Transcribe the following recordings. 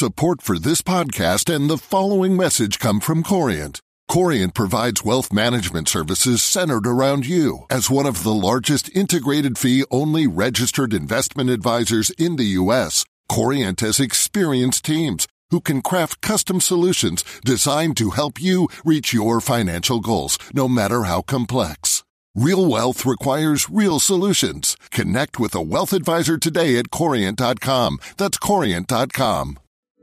Support for this podcast and the following message come from Corient. Corient provides wealth management services centered around you. As one of the largest integrated fee-only registered investment advisors in the U.S., Corient has experienced teams who can craft custom solutions designed to help you reach your financial goals, no matter how complex. Real wealth requires real solutions. Connect with a wealth advisor today at Corient.com. That's Corient.com.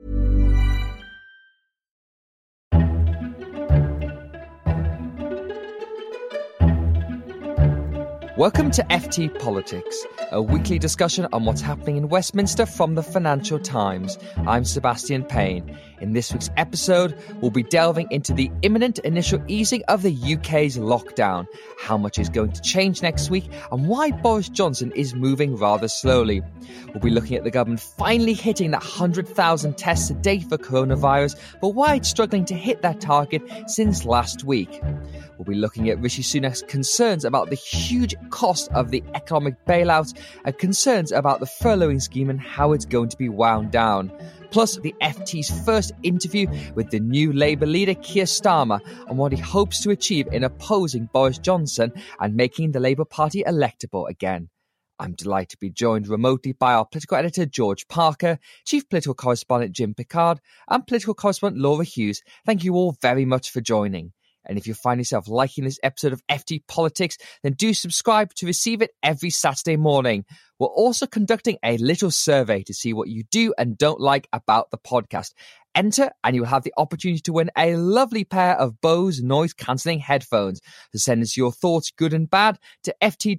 Welcome to FT Politics, a weekly discussion on what's happening in Westminster from the Financial Times. I'm Sebastian Payne. In this week's episode, we'll be delving into the imminent initial easing of the UK's lockdown, how much is going to change next week, and why Boris Johnson is moving rather slowly. We'll be looking at the government finally hitting that 100,000 tests a day for coronavirus, but why it's struggling to hit that target since last week. We'll be looking at Rishi Sunak's concerns about the huge cost of the economic bailouts and concerns about the furloughing scheme and how it's going to be wound down. Plus, the FT's first interview with the new Labour leader Keir Starmer on what he hopes to achieve in opposing Boris Johnson and making the Labour Party electable again. I'm delighted to be joined remotely by our political editor George Parker, chief political correspondent Jim Pickard, and political correspondent Laura Hughes. Thank you all very much for joining. And if you find yourself liking this episode of FT Politics, then do subscribe to receive it every Saturday morning. We're also conducting a little survey to see what you do and don't like about the podcast. Enter and you'll have the opportunity to win a lovely pair of Bose noise-cancelling headphones. So send us your thoughts, good and bad, to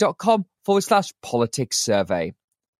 ft.com/politics survey.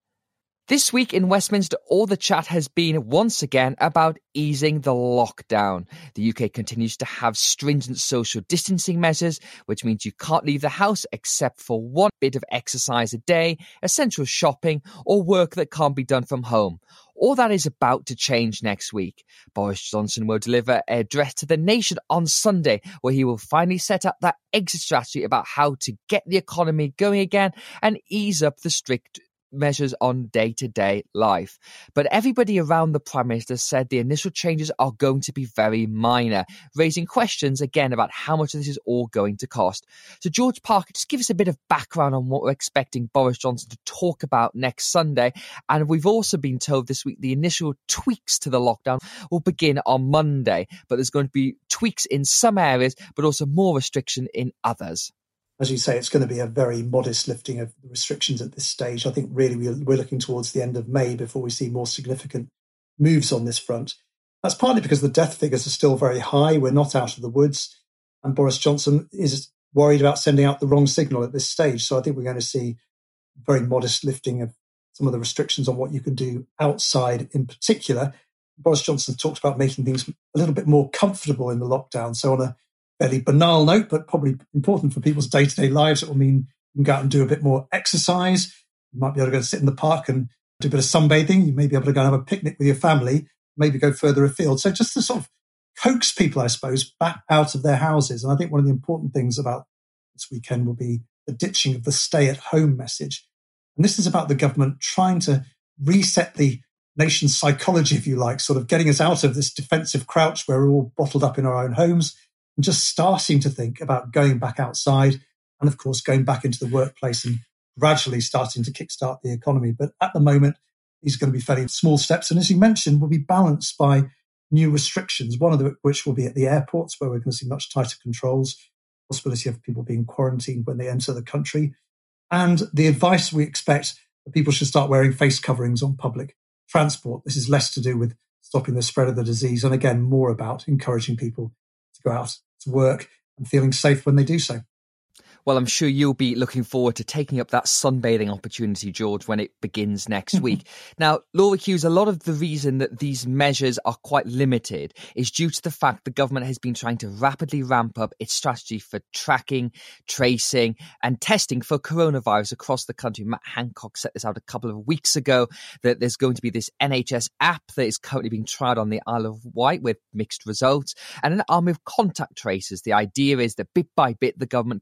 This week in Westminster, all the chat has been once again about easing the lockdown. The UK continues to have stringent social distancing measures, which means you can't leave the house except for one bit of exercise a day, essential shopping, or work that can't be done from home. All that is about to change next week. Boris Johnson will deliver an address to the nation on Sunday, where he will finally set up that exit strategy about how to get the economy going again and ease up the strict measures on day-to-day life. But everybody around the Prime Minister said the initial changes are going to be very minor, raising questions again about how much this is all going to cost. So George Parker, just give us a bit of background on what we're expecting Boris Johnson to talk about next Sunday. And we've also been told this week the initial tweaks to the lockdown will begin on Monday, but there's going to be tweaks in some areas, but also more restriction in others. As you say, it's going to be a very modest lifting of the restrictions at this stage. I think really we're looking towards the end of May before we see more significant moves on this front. That's partly because the death figures are still very high. We're not out of the woods. And Boris Johnson is worried about sending out the wrong signal at this stage. So I think we're going to see very modest lifting of some of the restrictions on what you can do outside in particular. Boris Johnson talked about making things a little bit more comfortable in the lockdown. So on a fairly banal note, but probably important for people's day-to-day lives, it will mean you can go out and do a bit more exercise. You might be able to go and sit in the park and do a bit of sunbathing. You may be able to go and have a picnic with your family, maybe go further afield. So just to sort of coax people, I suppose, back out of their houses. And I think one of the important things about this weekend will be the ditching of the stay-at-home message. And this is about the government trying to reset the nation's psychology, if you like, sort of getting us out of this defensive crouch where we're all bottled up in our own homes, and just starting to think about going back outside and, of course, going back into the workplace and gradually starting to kickstart the economy. But at the moment, these are going to be fairly small steps. And as you mentioned, will be balanced by new restrictions, one of which will be at the airports, where we're going to see much tighter controls, possibility of people being quarantined when they enter the country, and the advice we expect that people should start wearing face coverings on public transport. This is less to do with stopping the spread of the disease, and again, more about encouraging people to go out to work and feeling safe when they do so. Well, I'm sure you'll be looking forward to taking up that sunbathing opportunity, George, when it begins next week. Now, Laura Hughes, a lot of the reason that these measures are quite limited is due to the fact the government has been trying to rapidly ramp up its strategy for tracking, tracing and testing for coronavirus across the country. Matt Hancock set this out a couple of weeks ago, that there's going to be this NHS app that is currently being tried on the Isle of Wight with mixed results, and an army of contact tracers. The idea is that bit by bit, the government can ease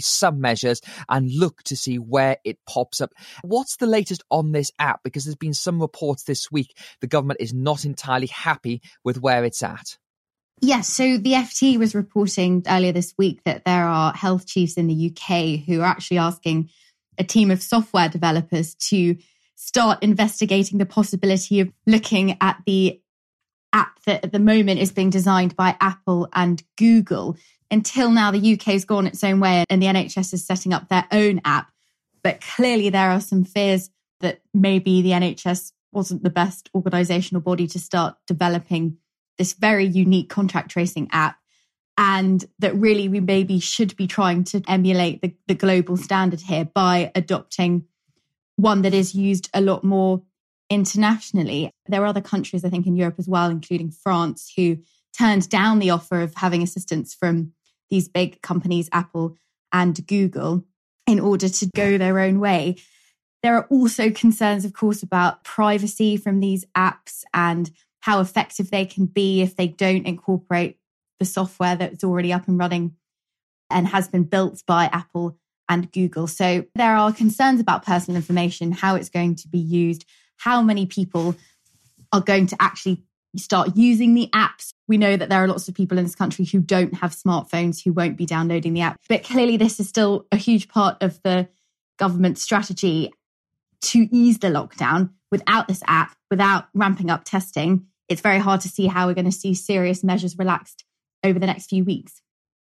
some measures and look to see where it pops up. What's the latest on this app? Because there's been some reports this week the government is not entirely happy with where it's at. Yes, so the FT was reporting earlier this week that there are health chiefs in the UK who are actually asking a team of software developers to start investigating the possibility of looking at the app that at the moment is being designed by Apple and Google. Until now, the UK has gone its own way and the NHS is setting up their own app. But clearly there are some fears that maybe the NHS wasn't the best organisational body to start developing this very unique contact tracing app, and that really we maybe should be trying to emulate the global standard here by adopting one that is used a lot more internationally. There are other countries, I think, in Europe as well, including France, who turned down the offer of having assistance from these big companies, Apple and Google, in order to go their own way. There are also concerns, of course, about privacy from these apps and how effective they can be if they don't incorporate the software that's already up and running and has been built by Apple and Google. So there are concerns about personal information, how it's going to be used, how many people are going to actually start using the apps. We know that there are lots of people in this country who don't have smartphones, who won't be downloading the app. But clearly this is still a huge part of the government strategy to ease the lockdown. Without this app, without ramping up testing, it's very hard to see how we're going to see serious measures relaxed over the next few weeks.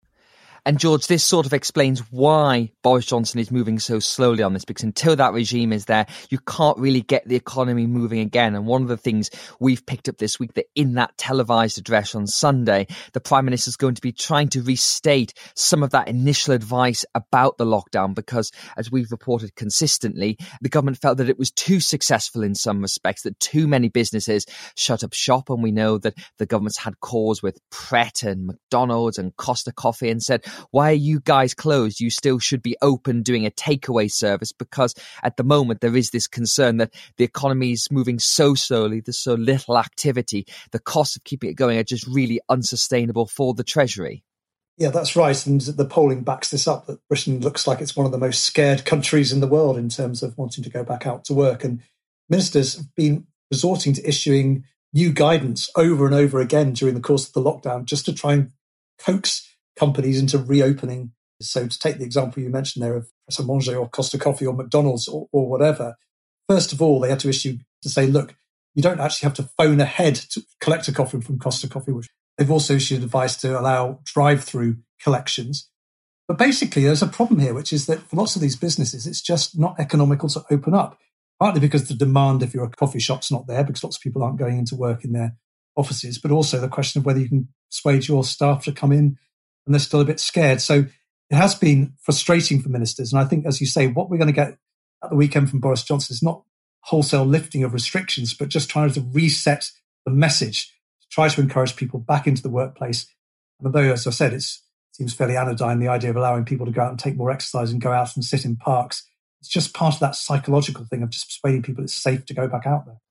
And George, this sort of explains why Boris Johnson is moving so slowly on this, because until that regime is there, you can't really get the economy moving again. And one of the things we've picked up this week, that in that televised address on Sunday, the Prime Minister is going to be trying to restate some of that initial advice about the lockdown, because as we've reported consistently, the government felt that it was too successful in some respects, that too many businesses shut up shop. And we know that the government's had calls with Pret and McDonald's and Costa Coffee and said, why are you guys closed? You still should be open doing a takeaway service, because at the moment there is this concern that the economy is moving so slowly, there's so little activity, the costs of keeping it going are just really unsustainable for the Treasury. Yeah, that's right. And the polling backs this up, that Britain looks like it's one of the most scared countries in the world in terms of wanting to go back out to work. And ministers have been resorting to issuing new guidance over and over again during the course of the lockdown, just to try and coax companies into reopening. So to take the example you mentioned there of Pret a Manger or Costa Coffee or McDonald's or whatever, first of all, they had to issue to say, look, you don't actually have to phone ahead to collect a coffee from Costa Coffee. Which they've also issued advice to allow drive-through collections. But basically, there's a problem here, which is that for lots of these businesses, it's just not economical to open up, partly because the demand, if you're a coffee shop's not there, because lots of people aren't going into work in their offices, but also the question of whether you can persuade your staff to come in and they're still a bit scared. So it has been frustrating for ministers. And I think, as you say, what we're going to get at the weekend from Boris Johnson is not wholesale lifting of restrictions, but just trying to reset the message, to try to encourage people back into the workplace. And although, as I said, it seems fairly anodyne, the idea of allowing people to go out and take more exercise and go out and sit in parks, it's just part of that psychological thing of just persuading people it's safe to go back out there.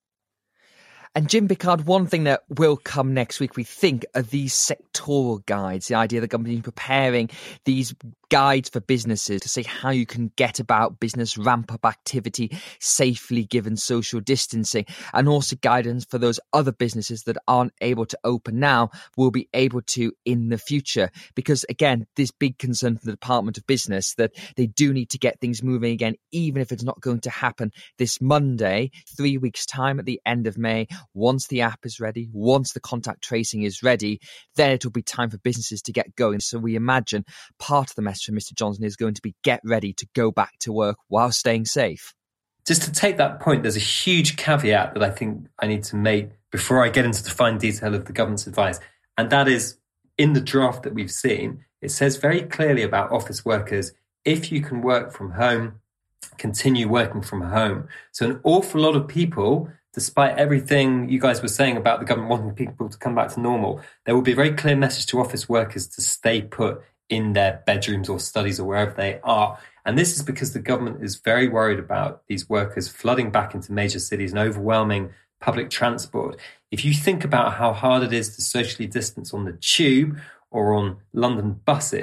And Jim Pickard, one thing that will come next week, we think, are these sectoral guides, the idea that the government is preparing these guides for businesses to say how you can get about business, ramp up activity safely given social distancing, and also guidance for those other businesses that aren't able to open now will be able to in the future. Because again, this big concern from the Department of Business that they do need to get things moving again, even if it's not going to happen this Monday, 3 weeks' time at the end of May. Once the app is ready, once the contact tracing is ready, then it'll be time for businesses to get going. So we imagine part of the message from Mr. Johnson is going to be get ready to go back to work while staying safe. Just to take that point, there's a huge caveat that I think I need to make before I get into the fine detail of the government's advice. And that is, in the draft that we've seen, it says very clearly about office workers, if you can work from home, continue working from home. So an awful lot of people, despite everything you guys were saying about the government wanting people to come back to normal, there will be a very clear message to office workers to stay put in their bedrooms or studies or wherever they are. And this is because the government is very worried about these workers flooding back into major cities and overwhelming public transport. If you think about how hard it is to socially distance on the tube or on London buses,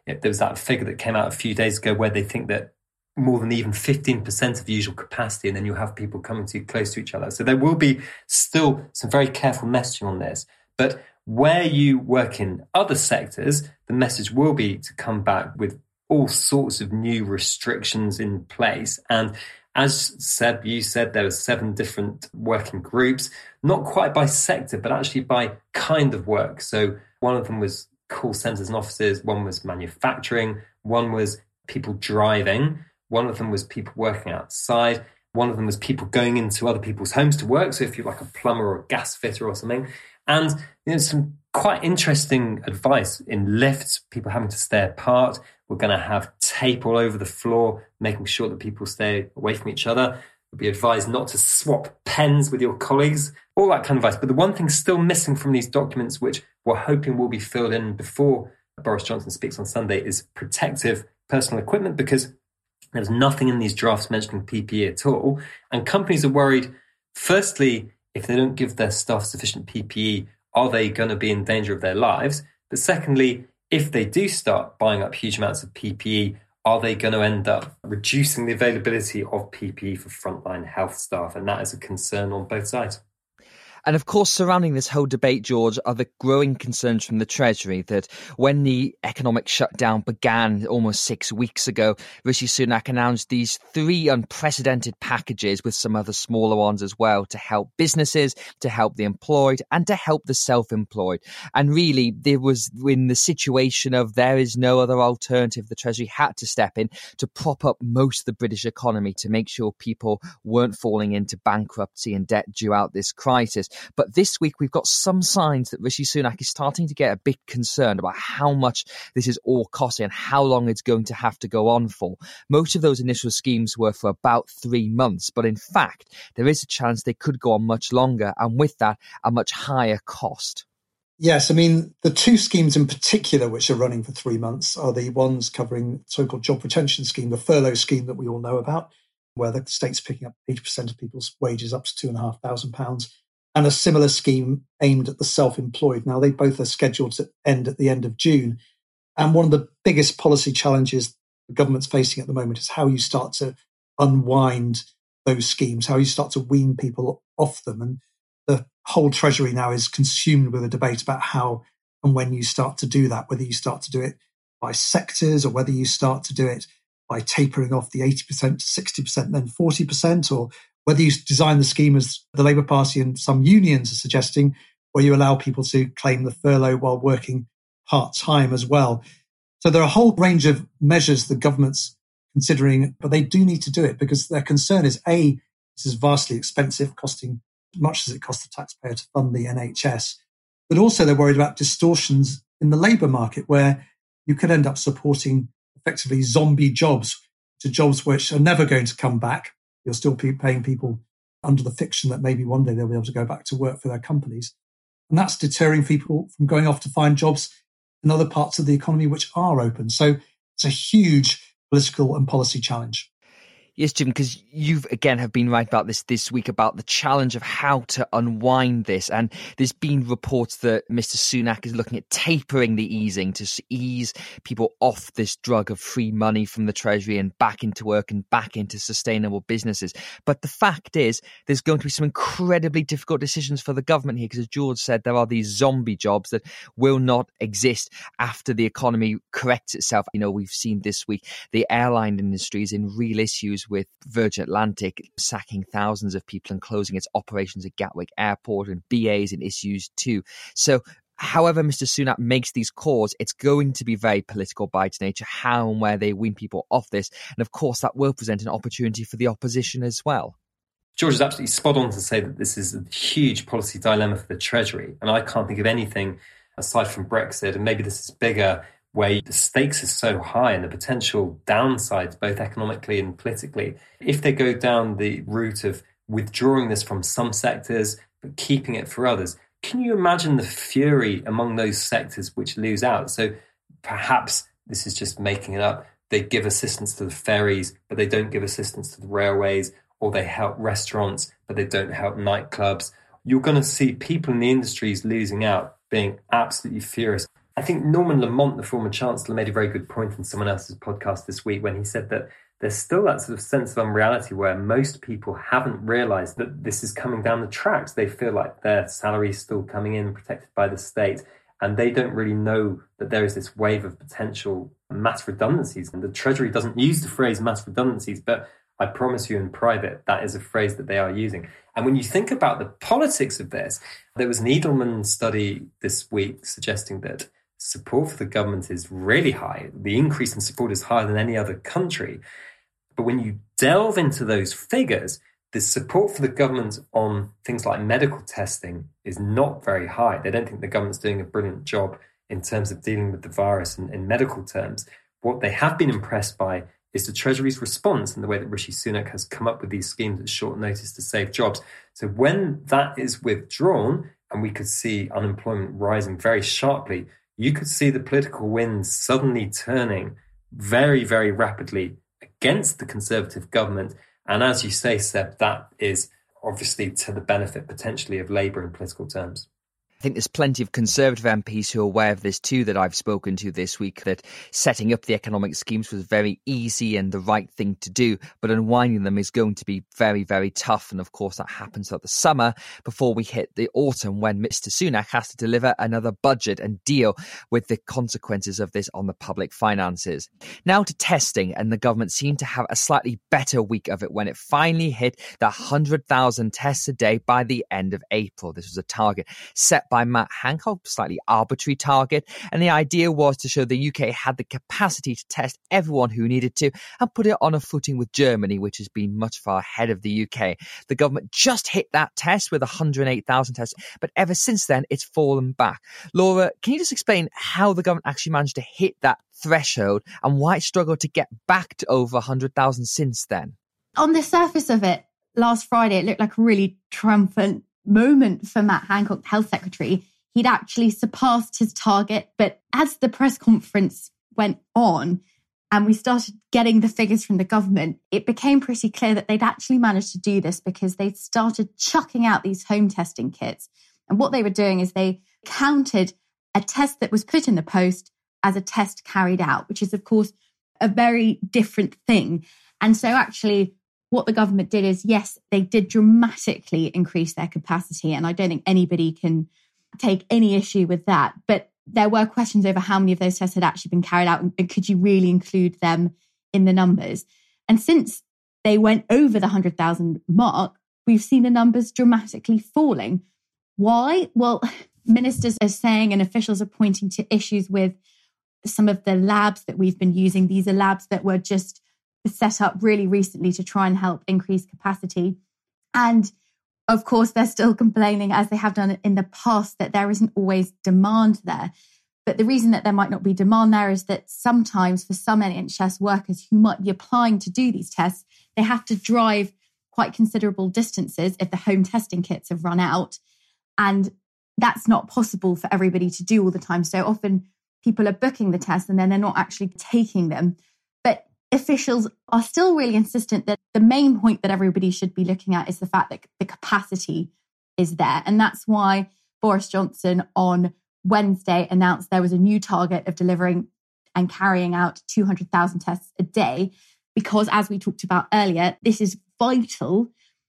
There was that figure that came out a few days ago where they think that more than even 15% of usual capacity, and then you'll have people coming too close to each other. So there will be still some very careful messaging on this. But where you work in other sectors, the message will be to come back with all sorts of new restrictions in place. And as Seb, you said, there were 7 different working groups, not quite by sector, but actually by kind of work. So one of them was call centres and offices, one was manufacturing, one was people driving, one of them was people working outside, one of them was people going into other people's homes to work. So if you're like a plumber or a gas fitter or something. And some quite interesting advice in lifts, people having to stay apart. We're going to have tape all over the floor, making sure that people stay away from each other. We'll be advised not to swap pens with your colleagues, all that kind of advice. But the one thing still missing from these documents, which we're hoping will be filled in before Boris Johnson speaks on Sunday, is protective personal equipment, because there's nothing in these drafts mentioning PPE at all. And companies are worried, firstly, if they don't give their staff sufficient PPE, are they going to be in danger of their lives? But secondly, if they do start buying up huge amounts of PPE, are they going to end up reducing the availability of PPE for frontline health staff? And that is a concern on both sides. And of course, surrounding this whole debate, George, are the growing concerns from the Treasury that when the economic shutdown began almost 6 weeks ago, Rishi Sunak announced these 3 unprecedented packages with some other smaller ones as well to help businesses, to help the employed and to help the self-employed. And really, there was in the situation of there is no other alternative, the Treasury had to step in to prop up most of the British economy to make sure people weren't falling into bankruptcy and debt throughout this crisis. But this week, we've got some signs that Rishi Sunak is starting to get a bit concerned about how much this is all costing and how long it's going to have to go on for. Most of those initial schemes were for about 3 months, but in fact, there is a chance they could go on much longer, and with that, a much higher cost. Yes, I mean, the 2 schemes in particular which are running for 3 months are the ones covering the so-called job retention scheme, the furlough scheme that we all know about, where the state's picking up 80% of people's wages up to £2,500, and a similar scheme aimed at the self-employed. Now, they both are scheduled to end at the end of June. And one of the biggest policy challenges the government's facing at the moment is how you start to unwind those schemes, how you start to wean people off them. And the whole Treasury now is consumed with a debate about how and when you start to do that, whether you start to do it by sectors or whether you start to do it by tapering off the 80% to 60%, then 40%, or whether you design the scheme as the Labour Party and some unions are suggesting, where you allow people to claim the furlough while working part-time as well. So there are a whole range of measures the government's considering, but they do need to do it because their concern is, A, this is vastly expensive, costing as much as it costs the taxpayer to fund the NHS, but also they're worried about distortions in the labour market where you could end up supporting effectively zombie jobs to jobs which are never going to come back. You'll still be paying people under the fiction that maybe one day they'll be able to go back to work for their companies. And that's deterring people from going off to find jobs in other parts of the economy which are open. So it's a huge political and policy challenge. Yes, Jim, because you've, again, have been right about this week about the challenge of how to unwind this. And there's been reports that Mr. Sunak is looking at tapering the easing to ease people off this drug of free money from the Treasury and back into work and back into sustainable businesses. But the fact is, there's going to be some incredibly difficult decisions for the government here, because as George said, there are these zombie jobs that will not exist after the economy corrects itself. You know, we've seen this week the airline industry is in real issues with Virgin Atlantic sacking thousands of people and closing its operations at Gatwick Airport, and BA's in issues too. So however Mr. Sunak makes these calls, it's going to be very political by its nature, how and where they wean people off this. And of course, that will present an opportunity for the opposition as well. George is absolutely spot on to say that this is a huge policy dilemma for the Treasury. And I can't think of anything aside from Brexit, and maybe this is bigger, where the stakes are so high and the potential downsides, both economically and politically. If they go down the route of withdrawing this from some sectors, but keeping it for others, can you imagine the fury among those sectors which lose out? So perhaps this is just making it up. They give assistance to the ferries, but they don't give assistance to the railways, or they help restaurants, but they don't help nightclubs. You're going to see people in the industries losing out, being absolutely furious. I think Norman Lamont, the former Chancellor, made a very good point in someone else's podcast this week when he said that there's still that sort of sense of unreality where most people haven't realised that this is coming down the tracks. They feel like their salary is still coming in, protected by the state, and they don't really know that there is this wave of potential mass redundancies. And the Treasury doesn't use the phrase mass redundancies, but I promise you in private, that is a phrase that they are using. And when you think about the politics of this, there was an Edelman study this week suggesting that support for the government is really high. The increase in support is higher than any other country. But when you delve into those figures, the support for the government on things like medical testing is not very high. They don't think the government's doing a brilliant job in terms of dealing with the virus in medical terms. What they have been impressed by is the Treasury's response and the way that Rishi Sunak has come up with these schemes at short notice to save jobs. So when that is withdrawn and we could see unemployment rising very sharply, you could see the political winds suddenly turning very, very rapidly against the Conservative government. And as you say, Seb, that is obviously to the benefit potentially of Labour in political terms. I think there's plenty of Conservative MPs who are aware of this too that I've spoken to this week, that setting up the economic schemes was very easy and the right thing to do, but unwinding them is going to be very, very tough. And of course, that happens throughout the summer before we hit the autumn when Mr. Sunak has to deliver another budget and deal with the consequences of this on the public finances. Now to testing, and the government seemed to have a slightly better week of it when it finally hit the 100,000 tests a day by the end of April. This was a target set by Matt Hancock, slightly arbitrary target. And the idea was to show the UK had the capacity to test everyone who needed to and put it on a footing with Germany, which has been much far ahead of the UK. The government just hit that test with 108,000 tests, but ever since then, it's fallen back. Laura, can you just explain how the government actually managed to hit that threshold and why it struggled to get back to over 100,000 since then? On the surface of it, last Friday, it looked like a really triumphant moment for Matt Hancock, Health Secretary. He'd actually surpassed his target. But as the press conference went on and we started getting the figures from the government, it became pretty clear that they'd actually managed to do this because they started chucking out these home testing kits. And what they were doing is they counted a test that was put in the post as a test carried out, which is, of course, a very different thing. And so actually, what the government did is, yes, they did dramatically increase their capacity. And I don't think anybody can take any issue with that. But there were questions over how many of those tests had actually been carried out and could you really include them in the numbers? And since they went over the 100,000 mark, we've seen the numbers dramatically falling. Why? Well, ministers are saying and officials are pointing to issues with some of the labs that we've been using. These are labs that were just set up really recently to try and help increase capacity. And of course, they're still complaining, as they have done in the past, that there isn't always demand there. But the reason that there might not be demand there is that sometimes for some NHS workers who might be applying to do these tests, they have to drive quite considerable distances if the home testing kits have run out. And that's not possible for everybody to do all the time. So often people are booking the tests and then they're not actually taking them. But officials are still really insistent that the main point that everybody should be looking at is the fact that the capacity is there. And that's why Boris Johnson on Wednesday announced there was a new target of delivering and carrying out 200,000 tests a day, because as we talked about earlier, this is vital.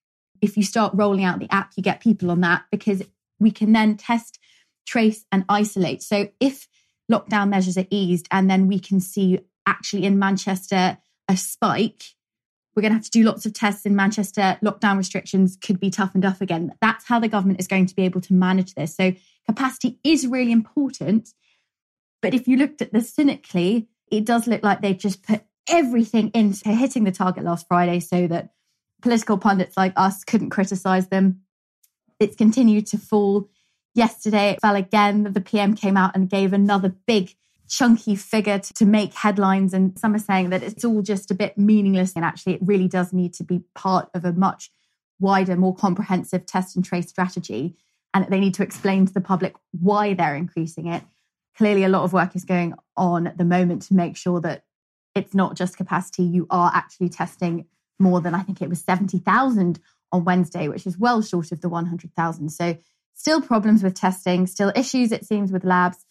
If you start rolling out the app, you get people on that because we can then test, trace and isolate. So if lockdown measures are eased and then we can see actually in Manchester a spike, we're going to have to do lots of tests in Manchester. Lockdown restrictions could be toughened up again. That's how the government is going to be able to manage this. So capacity is really important. But if you looked at this cynically, it does look like they've just put everything into hitting the target last Friday so that political pundits like us couldn't criticise them. It's continued to fall. Yesterday, it fell again. The PM came out and gave another big chunky figure to make headlines. And some are saying that it's all just a bit meaningless. And actually, it really does need to be part of a much wider, more comprehensive test and trace strategy. And they need to explain to the public why they're increasing it. Clearly, a lot of work is going on at the moment to make sure that it's not just capacity. You are actually testing more than, I think it was 70,000 on Wednesday, which is well short of the 100,000. So still problems with testing, still issues, it seems, with labs.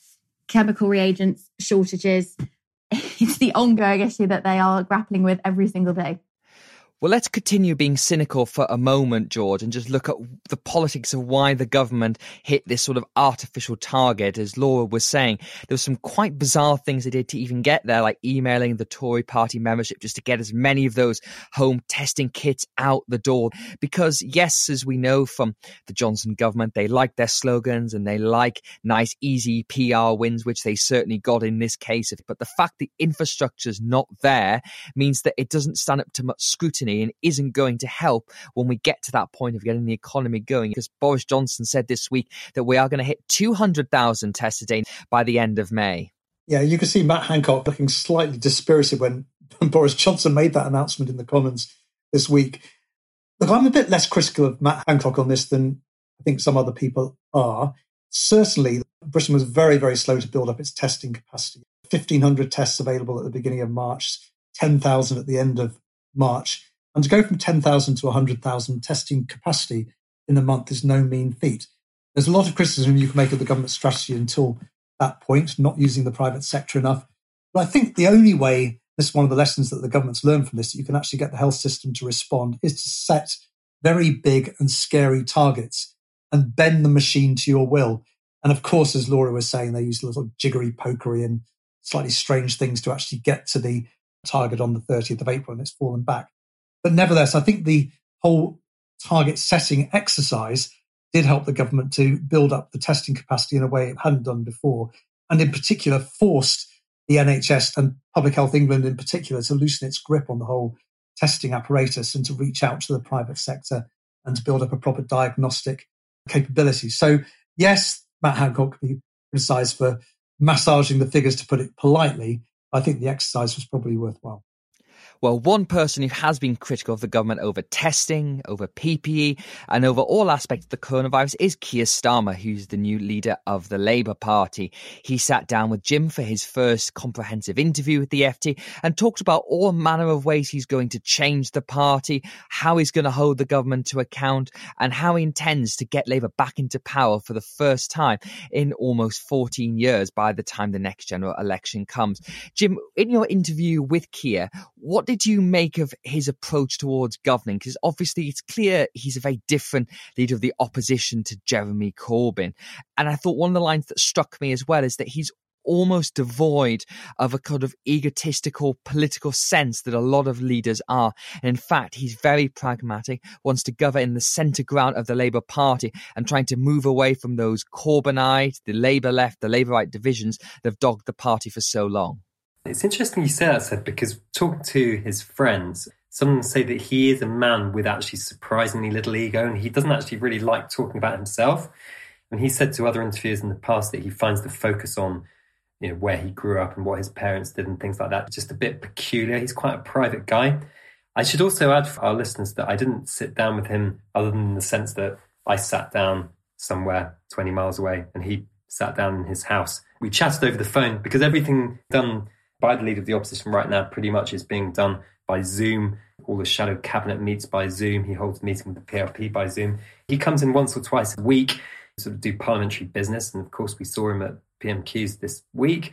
chemical reagents shortages. It's the ongoing issue that they are grappling with every single day. Well, let's continue being cynical for a moment, George, and just look at the politics of why the government hit this sort of artificial target. As Laura was saying, there were some quite bizarre things they did to even get there, like emailing the Tory party membership just to get as many of those home testing kits out the door. Because, yes, as we know from the Johnson government, they like their slogans and they like nice, easy PR wins, which they certainly got in this case. But the fact the infrastructure's not there means that it doesn't stand up to much scrutiny and isn't going to help when we get to that point of getting the economy going. Because Boris Johnson said this week that we are going to hit 200,000 tests a day by the end of May. Yeah, you can see Matt Hancock looking slightly dispirited when Boris Johnson made that announcement in the Commons this week. Look, I'm a bit less critical of Matt Hancock on this than I think some other people are. Certainly, Britain was very, very slow to build up its testing capacity. 1,500 tests available at the beginning of March, 10,000 at the end of March. And to go from 10,000 to 100,000 testing capacity in a month is no mean feat. There's a lot of criticism you can make of the government strategy until that point, not using the private sector enough. But I think the only way, this is one of the lessons that the government's learned from this, that you can actually get the health system to respond, is to set very big and scary targets and bend the machine to your will. And of course, as Laura was saying, they use little jiggery pokery and slightly strange things to actually get to the target on the 30th of April, and it's fallen back. But nevertheless, I think the whole target setting exercise did help the government to build up the testing capacity in a way it hadn't done before, and in particular forced the NHS and Public Health England in particular to loosen its grip on the whole testing apparatus and to reach out to the private sector and to build up a proper diagnostic capability. So yes, Matt Hancock can be criticised for massaging the figures, to put it politely. I think the exercise was probably worthwhile. Well, one person who has been critical of the government over testing, over PPE, and over all aspects of the coronavirus is Keir Starmer, who's the new leader of the Labour Party. He sat down with Jim for his first comprehensive interview with the FT and talked about all manner of ways he's going to change the party, how he's going to hold the government to account, and how he intends to get Labour back into power for the first time in almost 14 years by the time the next general election comes. Jim, in your interview with Keir, what did you make of his approach towards governing? Because obviously it's clear he's a very different leader of the opposition to Jeremy Corbyn. And I thought one of the lines that struck me as well is that he's almost devoid of a kind of egotistical political sense that a lot of leaders are. And in fact, he's very pragmatic, wants to govern in the centre ground of the Labour Party and trying to move away from those Corbynite, the Labour left, the Labour right divisions that have dogged the party for so long. It's interesting you say that, Seb, because talking to his friends, some say that he is a man with actually surprisingly little ego, and he doesn't actually really like talking about himself. And he said to other interviewers in the past that he finds the focus on, where he grew up and what his parents did and things like that just a bit peculiar. He's quite a private guy. I should also add for our listeners that I didn't sit down with him other than in the sense that I sat down somewhere 20 miles away and he sat down in his house. We chatted over the phone because everything done by the leader of the opposition right now pretty much is being done by Zoom. All the shadow cabinet meets by Zoom. He holds meetings with the PLP by Zoom. He comes in once or twice a week to sort of do parliamentary business. And of course, we saw him at PMQs this week.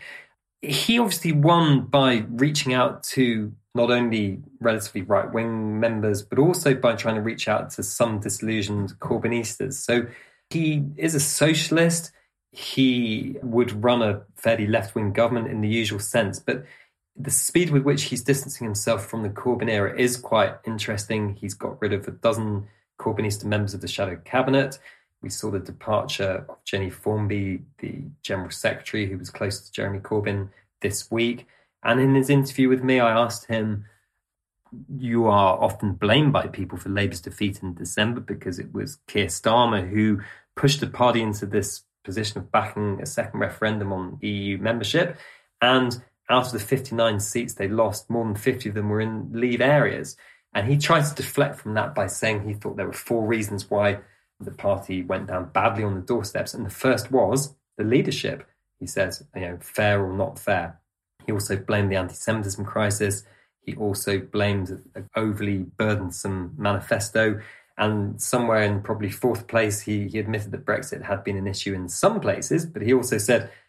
He obviously won by reaching out to not only relatively right-wing members, but also by trying to reach out to some disillusioned Corbynistas. So he is a socialist. He would run a fairly left-wing government in the usual sense, but the speed with which he's distancing himself from the Corbyn era is quite interesting. He's got rid of a dozen Corbynista members of the shadow cabinet. We saw the departure of Jenny Formby, the General Secretary, who was close to Jeremy Corbyn this week. And in his interview with me, I asked him, you are often blamed by people for Labour's defeat in December because it was Keir Starmer who pushed the party into this position of backing a second referendum on EU membership. And out of the 59 seats they lost, more than 50 of them were in Leave areas. And he tried to deflect from that by saying he thought there were 4 reasons why the party went down badly on the doorsteps. And the first was the leadership. He says, fair or not fair. He also blamed the anti-Semitism crisis. He also blamed an overly burdensome manifesto. And somewhere in probably 4th place, he admitted that Brexit had been an issue in some places, but he also said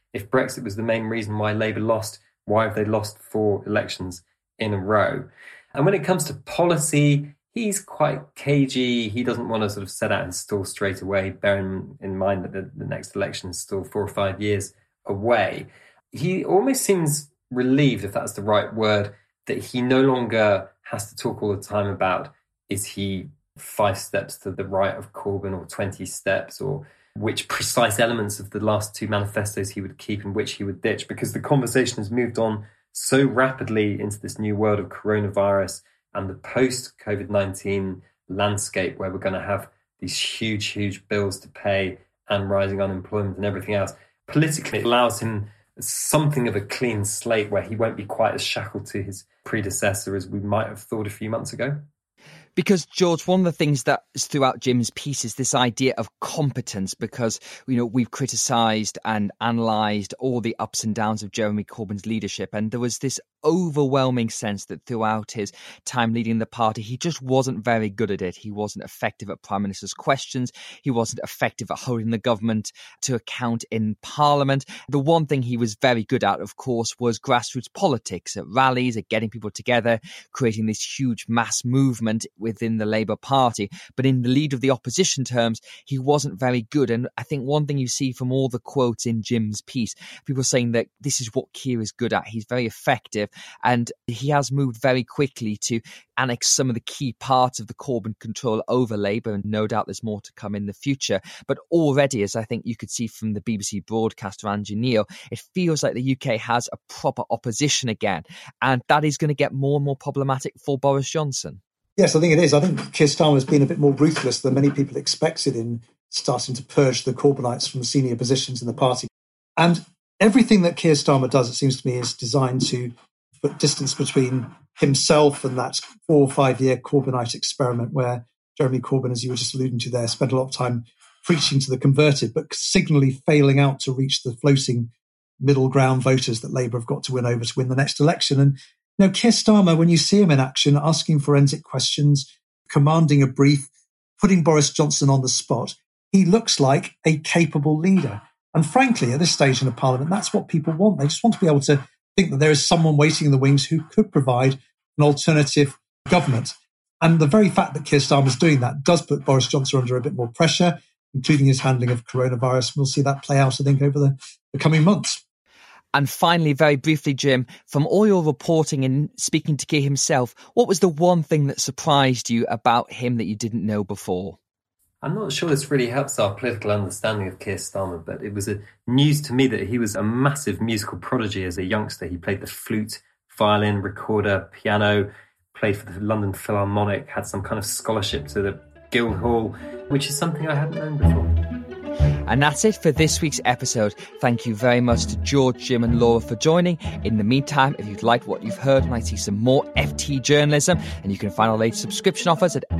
if Brexit was the main reason why Labour lost, why have they lost 4 elections in a row? And when it comes to policy, he's quite cagey. He doesn't want to sort of set out and stall straight away, bearing in mind that the next election is still 4 or 5 years away. He almost seems relieved, if that's the right word, that he no longer has to talk all the time about, is he 5 steps to the right of Corbyn or 20 steps, or which precise elements of the last 2 manifestos he would keep and which he would ditch, because the conversation has moved on so rapidly into this new world of coronavirus and the post-COVID-19 landscape, where we're going to have these huge bills to pay and rising unemployment and everything else. Politically, it allows him something of a clean slate where he won't be quite as shackled to his predecessor as we might have thought a few months ago. Because, George, one of the things that is throughout Jim's piece is this idea of competence, because, we've criticised and analysed all the ups and downs of Jeremy Corbyn's leadership. And there was this overwhelming sense that throughout his time leading the party, he just wasn't very good at it. He wasn't effective at Prime Minister's questions. He wasn't effective at holding the government to account in Parliament. The one thing he was very good at, of course, was grassroots politics, at rallies, at getting people together, creating this huge mass movement within the Labour Party. But in the lead of the opposition terms, he wasn't very good. And I think one thing you see from all the quotes in Jim's piece, people saying that this is what Keir is good at. He's very effective, and he has moved very quickly to annex some of the key parts of the Corbyn control over Labour, and no doubt there's more to come in the future. But already, as I think you could see from the BBC broadcaster Angie Neil, it feels like the UK has a proper opposition again, and that is going to get more and more problematic for Boris Johnson. Yes, I think it is. I think Keir Starmer has been a bit more ruthless than many people expected in starting to purge the Corbynites from senior positions in the party. And everything that Keir Starmer does, it seems to me, is designed to put distance between himself and that 4 or 5 year Corbynite experiment where Jeremy Corbyn, as you were just alluding to there, spent a lot of time preaching to the converted, but signally failing out to reach the floating middle ground voters that Labour have got to win over to win the next election. And Keir Starmer, when you see him in action, asking forensic questions, commanding a brief, putting Boris Johnson on the spot, he looks like a capable leader. And frankly, at this stage in the Parliament, that's what people want. They just want to be able to think that there is someone waiting in the wings who could provide an alternative government. And the very fact that Keir Starmer is doing that does put Boris Johnson under a bit more pressure, including his handling of coronavirus. We'll see that play out, I think, over the coming months. And finally, very briefly, Jim, from all your reporting and speaking to Keir himself, what was the one thing that surprised you about him that you didn't know before? I'm not sure this really helps our political understanding of Keir Starmer, but it was news to me that he was a massive musical prodigy as a youngster. He played the flute, violin, recorder, piano, played for the London Philharmonic, had some kind of scholarship to the Guildhall, which is something I hadn't known before. And that's it for this week's episode. Thank you very much to George, Jim and Laura for joining. In the meantime, if you'd like what you've heard and like to see some more FT journalism, and you can find our latest subscription offers at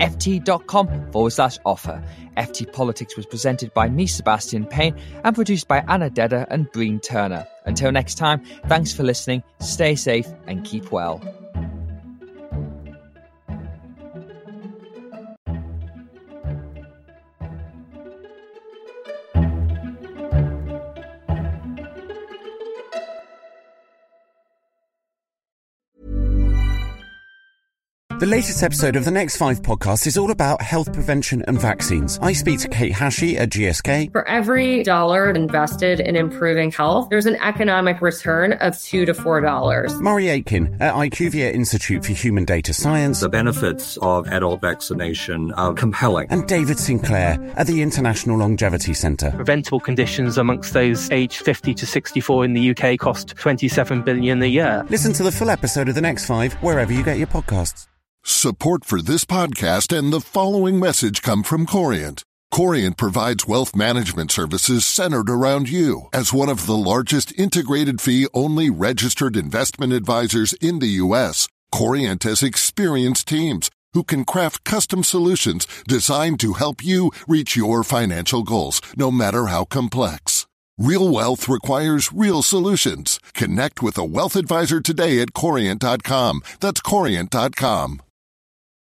ft.com/offer. FT Politics was presented by me, Sebastian Payne, and produced by Anna Dedder and Breen Turner. Until next time, thanks for listening, stay safe and keep well. The latest episode of the Next 5 podcast is all about health prevention and vaccines. I speak to Kate Hashey at GSK. For every dollar invested in improving health, there's an economic return of $2 to $4. Murray Aitken at IQVIA Institute for Human Data Science. The benefits of adult vaccination are compelling. And David Sinclair at the International Longevity Centre. Preventable conditions amongst those aged 50 to 64 in the UK cost $27 billion a year. Listen to the full episode of The Next 5 wherever you get your podcasts. Support for this podcast and the following message come from Corient. Corient provides wealth management services centered around you. As one of the largest integrated fee-only registered investment advisors in the U.S., Corient has experienced teams who can craft custom solutions designed to help you reach your financial goals, no matter how complex. Real wealth requires real solutions. Connect with a wealth advisor today at Corient.com. That's Corient.com.